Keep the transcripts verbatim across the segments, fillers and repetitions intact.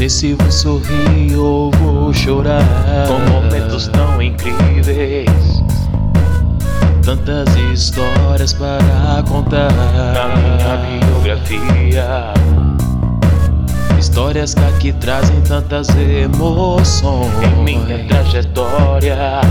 sei se vou sorrir ou vou chorar, com momentos tão incríveis, tantas histórias para contar na minha biografia. Histórias que aqui trazem tantas emoções Em minha trajetória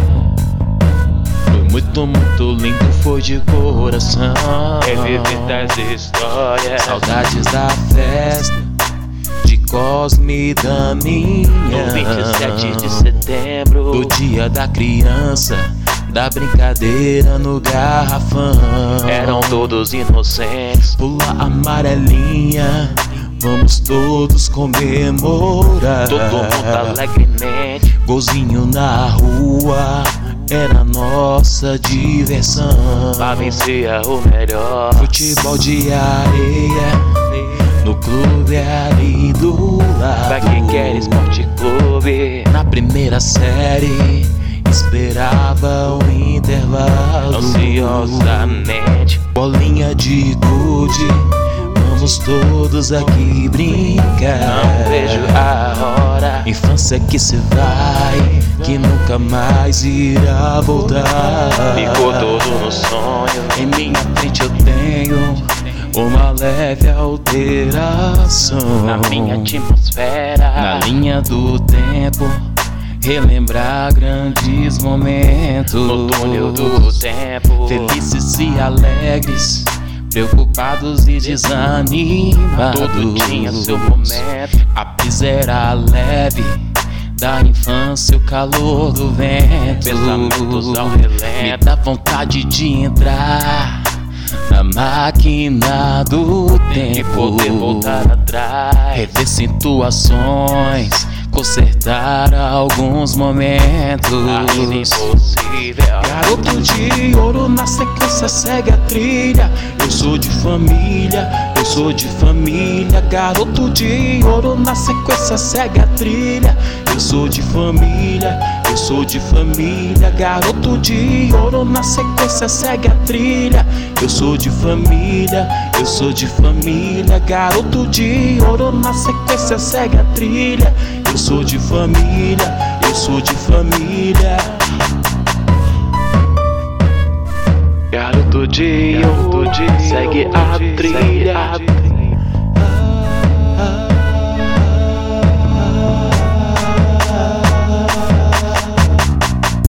foi muito, muito lindo, foi de coração reviver tais histórias. Saudades da festa de Cosme e Daninha, No vinte e sete de setembro, do dia da criança, da brincadeira no garrafão. eram todos inocentes. Pula amarelinha, vamos todos comemorar. Todo mundo alegremente, Golzinho na rua era nossa diversão. lá vencia o melhor. Futebol de areia no clube ali do lado. Pra quem quer Esporte Clube, Na primeira série esperava o intervalo, ansiosamente, bolinha de gude, vamos todos aqui brincar. não vejo a hora. Infância que se vai, que nunca mais irá voltar. Ficou todo no sonho. Em minha frente eu tenho uma leve alteração. Na minha atmosfera, Na linha do tempo, relembrar grandes momentos. no túnel do tempo, Felizes e alegres, preocupados e desanimados. tudo tinha seu momento. A brisa era leve, da infância o calor do vento. Pensamentos ao Me relento, dá vontade de entrar na máquina do e tempo, poder voltar atrás. rever situações, consertar alguns momentos. Ainda impossível. Garoto de ouro, na sequência segue a trilha. Eu sou de família, eu sou de família. Garoto de ouro, na sequência segue a trilha. Eu sou de família, eu sou de família. Garoto de ouro, na sequência segue a trilha. Eu sou de família, eu sou de família. Garoto de ouro, na sequência segue a trilha. Eu sou de família, eu sou de família. Garoto de ouro, segue a trilha.